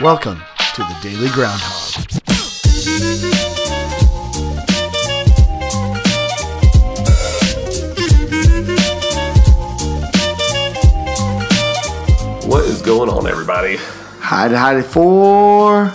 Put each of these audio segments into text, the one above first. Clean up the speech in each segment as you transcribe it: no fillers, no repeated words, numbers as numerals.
Welcome to the Daily Groundhog. What is going on, everybody? Howdy for.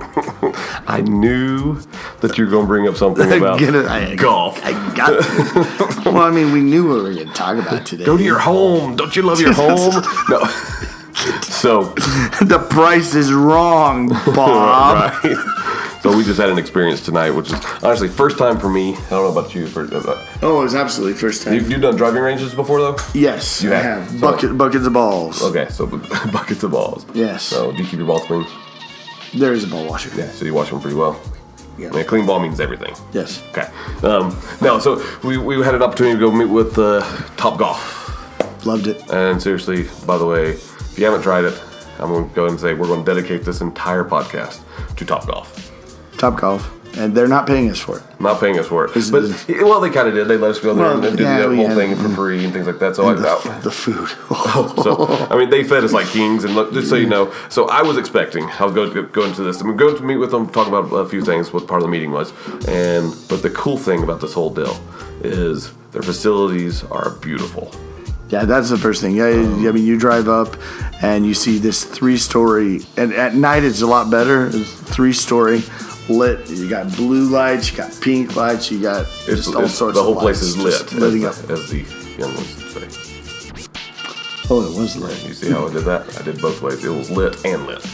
I knew that you were going to bring up something about golf. I got to. Well, I mean, we knew what we were going to talk about today. Go to your home. Don't you love your home? No. So. The price is wrong, Bob. Right. So we just had an experience tonight, which is honestly first time for me. I don't know about you. Oh, it was absolutely first time. You've done driving ranges before, though? Yes, you I have. Buckets of balls. Okay, so buckets of balls. Yes. So do you keep your balls clean? There is a ball washer. Yeah, so you wash them pretty well. Yeah. I mean, a clean ball means everything. Yes. Okay. No, so we had an opportunity to go meet with Top Golf. Loved it. And seriously, by the way, if you haven't tried it, I'm going to go ahead and say we're going to dedicate this entire podcast to Top Golf. Top Golf. And they're not paying us for it. Not paying us for it. Well, they kind of did. They let us go there and do the whole thing for free and things like that. So the food. So, I mean, they fed us like kings. And look, just so you know, so I was expecting, I was going to go into this. I'm going to meet with them, talk about a few things, what part of the meeting was. But the cool thing about this whole deal is their facilities are beautiful. Yeah, that's the first thing. Yeah, I mean, you drive up and you see this 3-story, and at night it's a lot better. It's 3-story lit. You got blue lights, you got pink lights, you got just all sorts of lights. The whole place is lit, lighting up. as the young ones would say. Oh, it was lit. You see how I did that? I did both ways. It was lit and lit.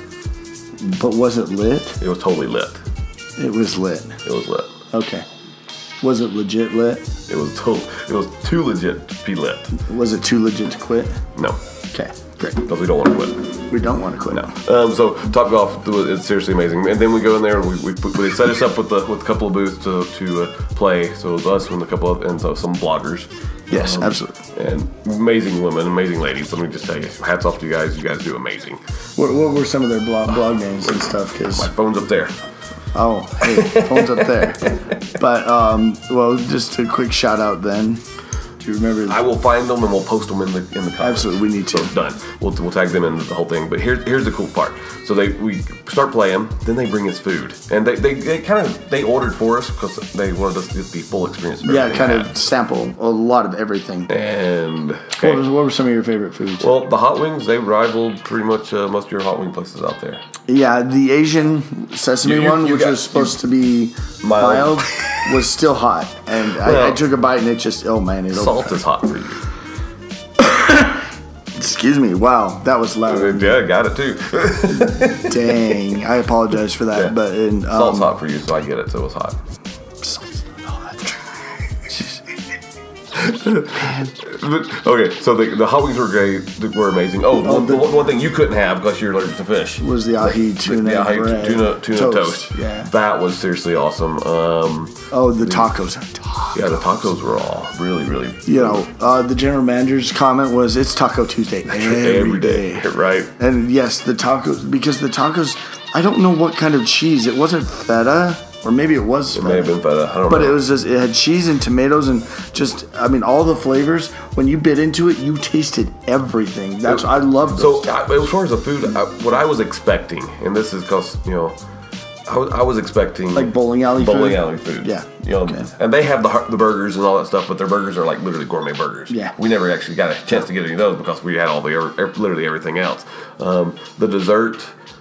But was it lit? It was totally lit. It was lit. It was lit. Okay. Was it legit lit? It was too legit to be lit. Was it too legit to quit? No. Okay, great. Because we don't want to quit. We don't want to quit. No. So Top Golf, it's seriously amazing. And then we go in there and they set us up with a couple of booths to play. So it was us and a couple of and so some bloggers. Yes, absolutely. And amazing women, amazing ladies. Let me just tell you, hats off to you guys. You guys do amazing. What were some of their blog names and stuff? Cause my phone's up there. Oh, hey, phone's up there. But, well, just a quick shout out then. Do you remember? I will find them and we'll post them in the comments. Absolutely, we need to. So it's done. We'll tag them in the whole thing. But here's the cool part. So we start playing, then they bring us food, and they ordered for us because they wanted us to get the full experience. Yeah, kind of sample a lot of everything. And okay. What were some of your favorite foods? Well, the hot wings, they rivaled pretty much most of your hot wing places out there. Yeah, the Asian sesame one, which was supposed to be mild, was still hot. And I took a bite and it just, oh man. Salt is hot for you. Excuse me. Wow, that was loud. Yeah, got it too. Dang, I apologize for that. Yeah. But salt's hot for you, so I get it. So it was hot. Salt's not hot. Man. Okay, so the hot wings were great. Were amazing. One thing you couldn't have because you're allergic to fish was the ahi tuna. The ahi tuna toast. Yeah, that was seriously awesome. The tacos. Yeah, the tacos were all really, really. The general manager's comment was, "It's Taco Tuesday every day." Right. And yes, the tacos, because the tacos, I don't know what kind of cheese. It wasn't feta. Or maybe it was feta. It may have been feta. I don't know. But it had cheese and tomatoes and just, I mean, all the flavors. When you bit into it, you tasted everything. I love those. So, as far as the food, what I was expecting, and this is because, I was expecting like bowling alley food. Yeah. Okay. And they have the burgers and all that stuff, but their burgers are like literally gourmet burgers. Yeah. We never actually got a chance to get any of those because we had all literally everything else. The dessert.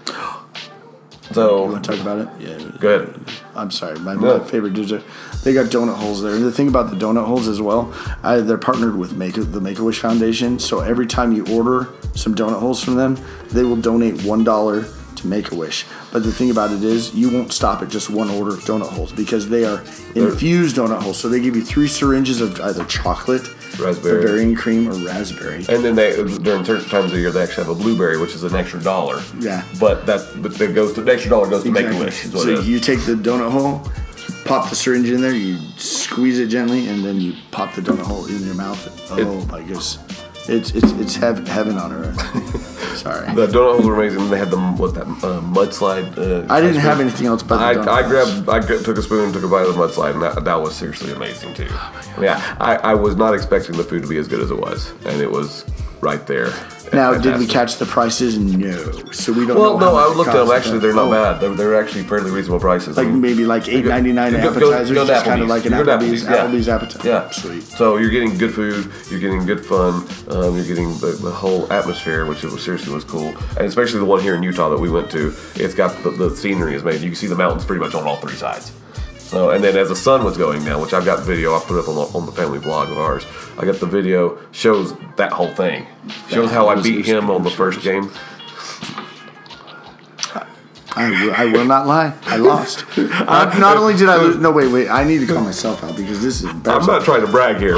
So you want to talk about it? Yeah. Go ahead. I'm sorry. My favorite dessert. They got donut holes there. And the thing about the donut holes as well, they're partnered with the Make-A-Wish Foundation. So every time you order some donut holes from them, they will donate $1 to Make-A-Wish. But the thing about it is, you won't stop at just one order of donut holes because they are infused donut holes. So they give you 3 syringes of either chocolate, raspberry, Bavarian cream, or raspberry. And then during certain times of the year, they actually have a blueberry, which is an extra $1. Yeah. But the extra $1 goes to Make-A-Wish. So you take the donut hole, you pop the syringe in there, you squeeze it gently, and then you pop the donut hole in your mouth. Oh my goodness. It's heaven on earth. Sorry. The donut holes were amazing. They had mudslide. I didn't have anything else but the donut I took a spoon, took a bite of the mudslide, and that was seriously amazing too. I was not expecting the food to be as good as it was, and it was right there. Now, did we fantastic. catch the prices? No. So we don't Well, know. no, how I much it looked at them. costs. Actually, they're not bad. They're actually fairly reasonable prices. Like maybe like $8.99 Go- appetizers, go to just kind of Applebee's. like an You go to Applebee's, Applebee's, yeah. appetizer. Yeah. Sweet. So you're getting good food, you're getting good fun, you're getting the whole atmosphere, which seriously was cool. And especially the one here in Utah that we went to, it's got the scenery is made. You can see the mountains pretty much on all three sides. So, and then as the sun was going down, which I've got video, I'll put it up on the family vlog of ours. I got the video, shows that whole thing. Shows how I beat him on the first game. I will not lie. I lost. Not only did I lose. No, wait. I need to call myself out because this is I'm embarrassing. not trying to brag here.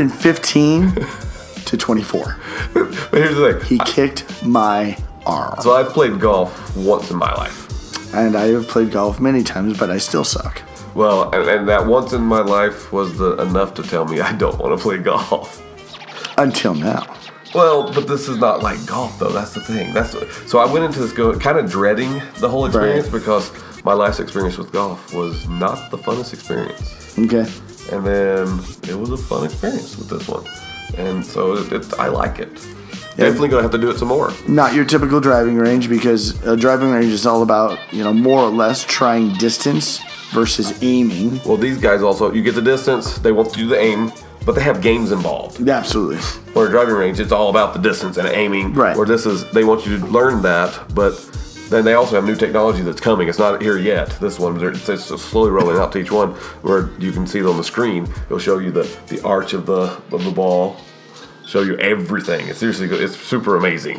115 to 24. But here's the thing. He kicked my arm. So I've played golf once in my life. And I have played golf many times, but I still suck. Well, and that once in my life was enough to tell me I don't want to play golf. Until now. Well, but this is not like golf, though. That's the thing. So I went into this kind of dreading the whole experience because my last experience with golf was not the funnest experience. Okay. And then it was a fun experience with this one. And so I like it. Definitely going to have to do it some more. Not your typical driving range because a driving range is all about, more or less trying distance versus aiming. Well, these guys also, you get the distance, they want to do the aim, but they have games involved. Absolutely. Where a driving range, it's all about the distance and aiming. Right. Where they want you to learn that, but then they also have new technology that's coming. It's not here yet. This one, it's slowly rolling out to each one, where you can see it on the screen. It'll show you the arch of the ball, show you everything. It's seriously good. It's super amazing.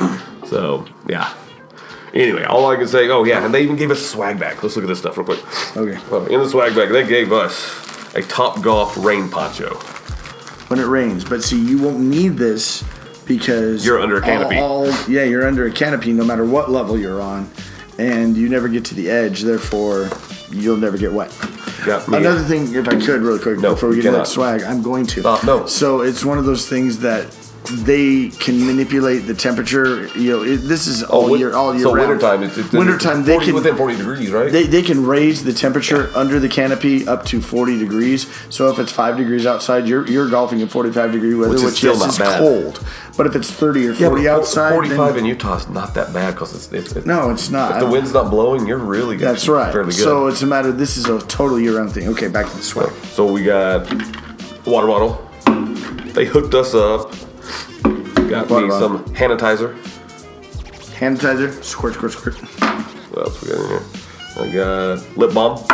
So, yeah. Anyway, all I can say, and they even gave us a swag bag. Let's look at this stuff real quick. Okay. In the swag bag, they gave us a Top Golf rain poncho. When it rains. But see, you won't need this because You're under a canopy. You're under a canopy no matter what level you're on. And you never get to the edge, therefore you'll never get wet. Got me. Another thing, if I could, really quick, No, before we you get to cannot. that swag, I'm going to. No. So it's one of those things that they can manipulate the temperature. This is all year round. wintertime, Wintertime, they can within 40 degrees, right? They can raise the temperature under the canopy up to 40 degrees. So if it's 5 degrees outside, you're golfing in 45 degree weather, Which is still not is bad. cold. But if it's 30 or 40 outside, 45 in Utah is not that bad because it's no, it's not. If the wind's not blowing, you're really good. That's right. Fairly good. So it's a matter. This is a total year-round thing. Okay, back to the swag. So we got water bottle. They hooked us up. Got Water me bottle. some sanitizer. Hand sanitizer, squirt. What else we got in here? I got lip balm.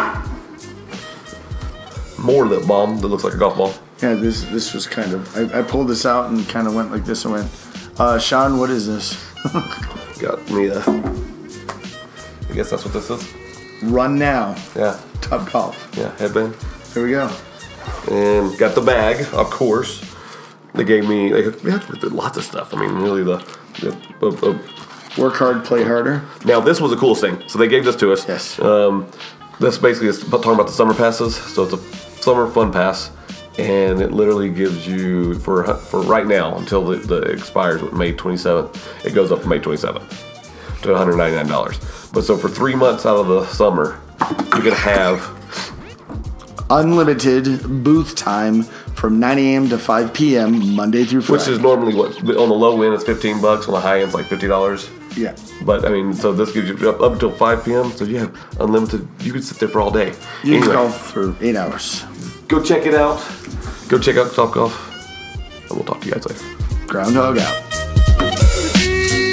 More lip balm that looks like a golf ball. Yeah, this was kind of. I pulled this out and kind of went like this and went, Sean, what is this? Got me I guess that's what this is. Run now. Yeah. Top Golf. Yeah, headband. Here we go. And got the bag, of course. They gave me lots of stuff. I mean, really Work hard, play harder. Now, this was the coolest thing. So they gave this to us. Yes. This basically is talking about the summer passes. So it's a summer fun pass, and it literally gives you for right now until it expires May 27th. It goes up to May 27th to $199. But so for 3 months out of the summer, you can have Unlimited booth time from 9 a.m. to 5 p.m. Monday through Friday. which is normally what on the low end it's $15. On the high end it's like $50. Yeah. But I mean, so this gives you up until 5 p.m. So you have unlimited. You can sit there for all day. You can golf for 8 hours. Go check it out. Go check out Top Golf. And we'll talk to you guys later. Groundhog out.